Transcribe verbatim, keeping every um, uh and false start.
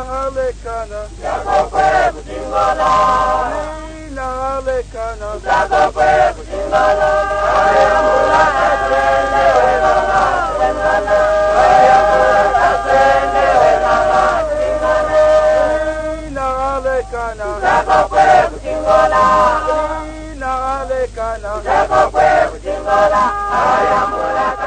alekana Yakokwe kutingola Ina alekana Yakokwe kutingola Ayamula kasende we mama Tingane Ayamula kasende we mama Tingane Ina alekana Yakokwe kutingola Ina alekana Yakokwe kutingola Ayamula